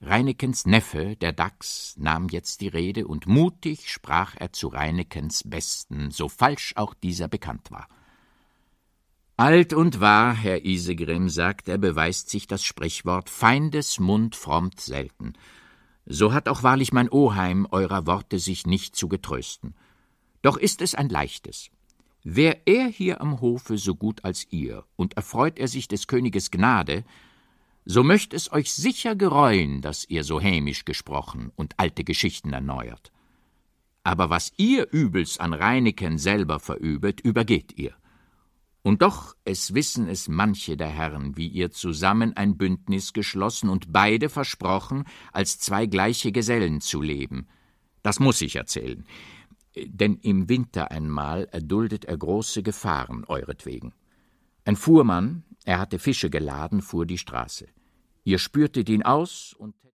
Reinekens Neffe, der Dachs, nahm jetzt die Rede, und mutig sprach er zu Reinekens Besten, so falsch auch dieser bekannt war. »Alt und wahr, Herr Isegrim«, sagt er, »beweist sich das Sprichwort, Feindesmund frommt selten. So hat auch wahrlich mein Oheim eurer Worte sich nicht zu getrösten. Doch ist es ein leichtes. Wär er hier am Hofe so gut als ihr, und erfreut er sich des Königes Gnade, so möcht es euch sicher gereuen, dass ihr so hämisch gesprochen und alte Geschichten erneuert. Aber was ihr übels an Reineken selber verübet, übergeht ihr. Und doch, es wissen es manche der Herren, wie ihr zusammen ein Bündnis geschlossen und beide versprochen, als zwei gleiche Gesellen zu leben. Das muß ich erzählen, denn im Winter einmal erduldet er große Gefahren euretwegen. Ein Fuhrmann, er hatte Fische geladen, fuhr die Straße. Ihr spürtet ihn aus und